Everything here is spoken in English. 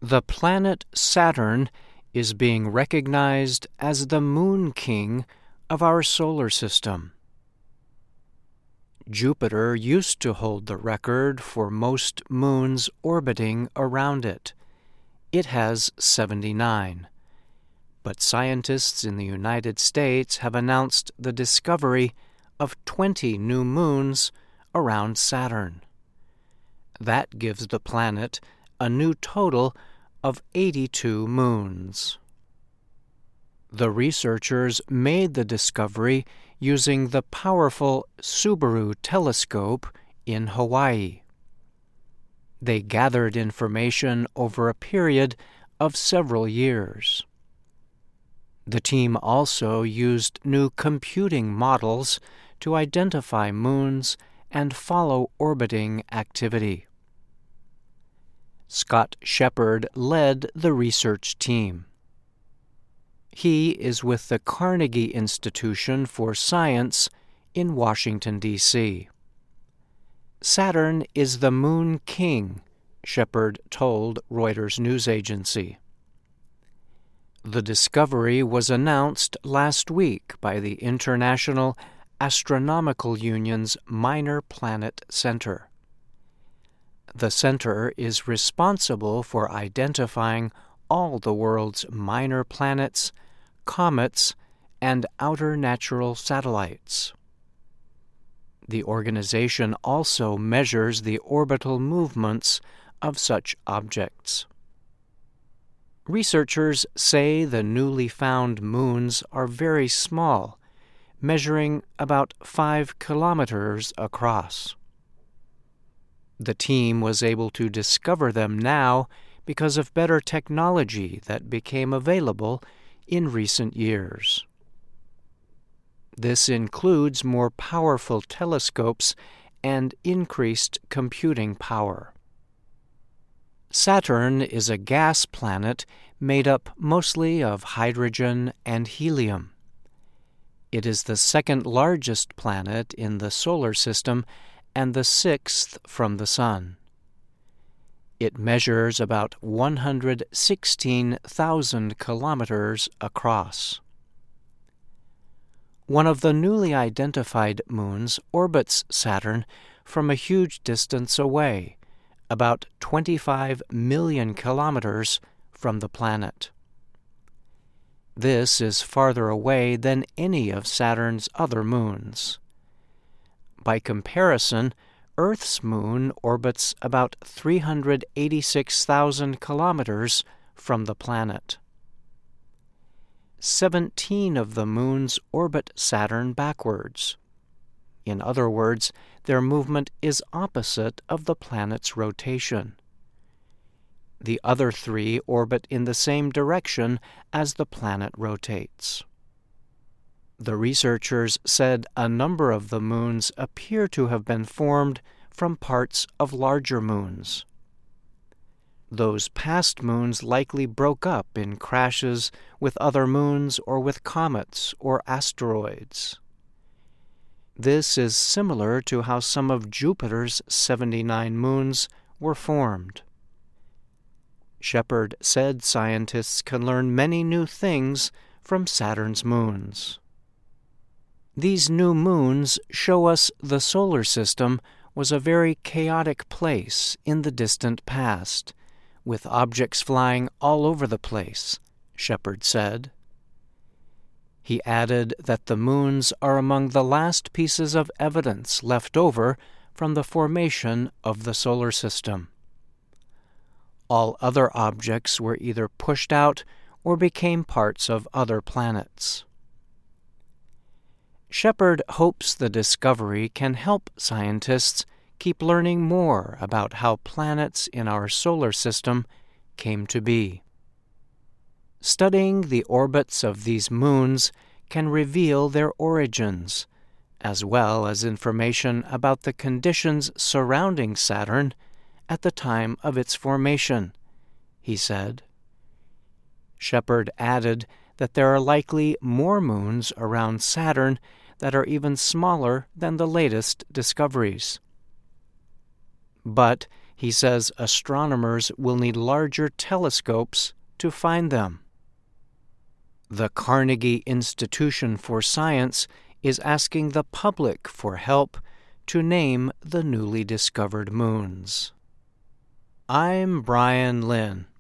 The planet Saturn is being recognized as the Moon King of our solar system. Jupiter used to hold the record for most moons orbiting around it. It has 79. But scientists in the United States have announced the discovery of 20 new moons around Saturn. That gives the planet a new total of 82 moons. The researchers made the discovery using the powerful Subaru telescope in Hawaii. They gathered information over a period of several years. The team also used new computing models to identify moons and follow orbiting activity. Scott Shepard led the research team. He is with the Carnegie Institution for Science in Washington, D.C. Saturn is the Moon King, Shepard told Reuters news agency. The discovery was announced last week by the International Astronomical Union's Minor Planet Center. The center is responsible for identifying all the world's minor planets, comets, and outer natural satellites. The organization also measures the orbital movements of such objects. Researchers say the newly found moons are very small, measuring about 5 kilometers across. The team was able to discover them now because of better technology that became available in recent years. This includes more powerful telescopes and increased computing power. Saturn is a gas planet made up mostly of hydrogen and helium. It is the second largest planet in the solar system and the sixth from the Sun. It measures about 116,000 kilometers across. One of the newly identified moons orbits Saturn from a huge distance away, about 25 million kilometers from the planet. This is farther away than any of Saturn's other moons. By comparison, Earth's moon orbits about 386,000 kilometers from the planet. 17 of the moons orbit Saturn backwards. In other words, their movement is opposite of the planet's rotation. The other 3 orbit in the same direction as the planet rotates. The researchers said a number of the moons appear to have been formed from parts of larger moons. Those past moons likely broke up in crashes with other moons or with comets or asteroids. This is similar to how some of Jupiter's 79 moons were formed. Shepard said scientists can learn many new things from Saturn's moons. These new moons show us the solar system was a very chaotic place in the distant past, with objects flying all over the place, Shepard said. He added that the moons are among the last pieces of evidence left over from the formation of the solar system. All other objects were either pushed out or became parts of other planets. Shepard hopes the discovery can help scientists keep learning more about how planets in our solar system came to be. Studying the orbits of these moons can reveal their origins, as well as information about the conditions surrounding Saturn at the time of its formation, he said. Shepard added that there are likely more moons around Saturn that are even smaller than the latest discoveries. But He says astronomers will need larger telescopes to find them. The Carnegie Institution for Science is asking the public for help to name the newly discovered moons. I'm Brian Lynn.